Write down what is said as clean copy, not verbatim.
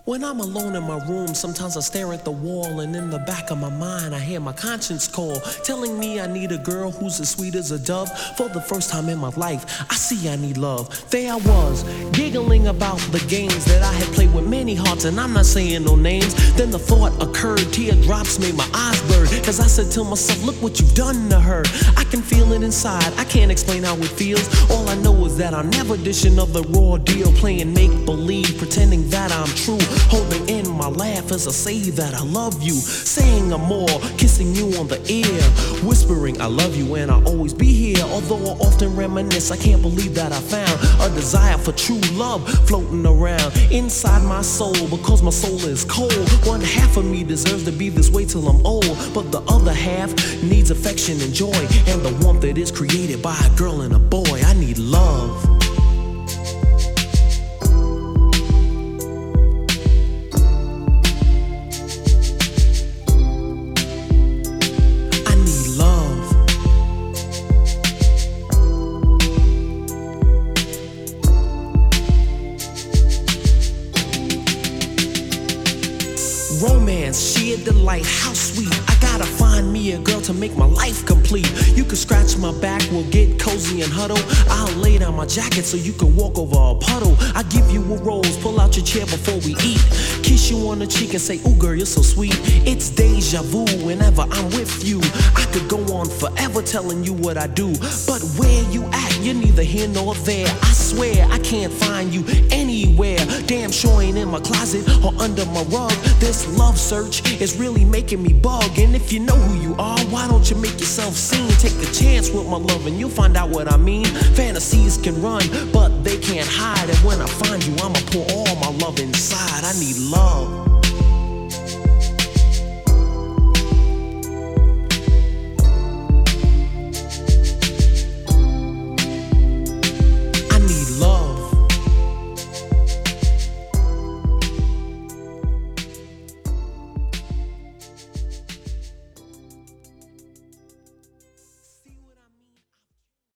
When I'm alone in my room, sometimes I stare at the wall, and in the back of my mind I hear my conscience call, telling me I need a girl who's as sweet as a dove. For the first time in my life, I see I need love. There I was, giggling about the games that I had played with many hearts, and I'm not saying no names. Then the thought occurred, teardrops made my eyes blur, cause I said to myself, look what you've done to her. I can feel it inside, I can't explain how it feels. All I know is that I'm never dishing another raw deal, playing make-believe, pretending that I'm true, holding in my laugh as I say that I love you, saying I'm more, kissing you on the ear, whispering I love you and I'll always be here. Although I often reminisce, I can't believe that I found a desire for true love floating around inside my soul, because my soul is cold. One half of me deserves to be this way till I'm old, but the other half needs affection and joy, and the warmth that is created by a girl and a boy. I need love. Romance, sheer delight, how sweet. I gotta find me a girl to make my life complete. You can scratch my back, we'll get cozy and huddle. I'll lay down my jacket so you can walk over a puddle. I give you a rose, pull out your chair before we eat. Kiss you on the cheek and say, ooh girl, you're so sweet. It's deja vu whenever I'm with you. I could go on forever telling you what I do, but where you at, you're neither here nor there. I swear I can't find you anywhere. Damn sure ain't in my closet or under my rug. This love search is really making me bug. And if you know who you are, why don't you make yourself seen? Take a chance with my love and you'll find out what I mean. Fantasies can run, but they can't hide. And when I find you, I'ma pour all my love inside. I need love.